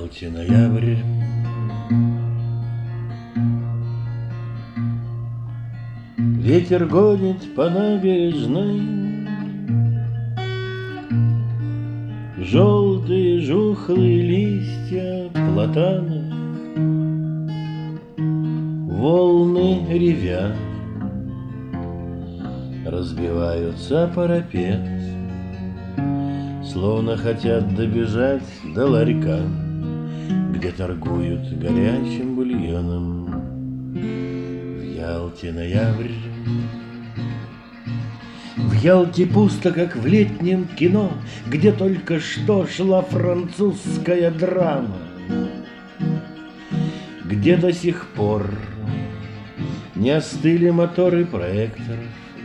Ялте ноябрь. Ветер гонит по набережной желтые жухлые листья платанов. Волны ревя разбиваются о парапет, словно хотят добежать до ларька, где торгуют горячим бульоном. В Ялте ноябрь. В Ялте пусто, как в летнем кино, где только что шла французская драма, где до сих пор не остыли моторы проекторов,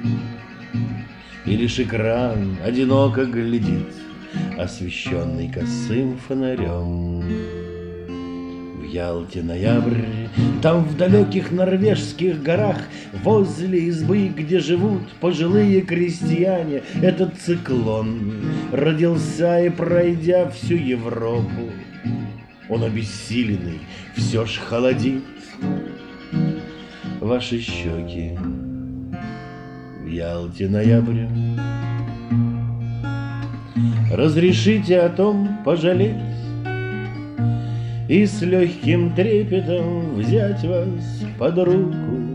и лишь экран одиноко глядит, освещенный косым фонарем. В Ялте ноябрь, там в далеких норвежских горах, возле избы, где живут пожилые крестьяне, этот циклон родился и, пройдя всю Европу, он обессиленный все ж холодит ваши щеки. В Ялте ноябрь. Разрешите о том пожалеть и с легким трепетом взять вас под руку.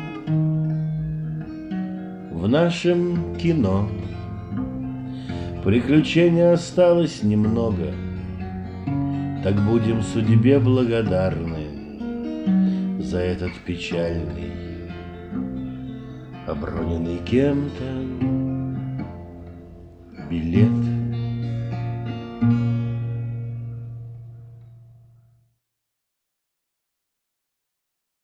В нашем кино приключений осталось немного, так будем судьбе благодарны за этот печальный, оброненный кем-то билет.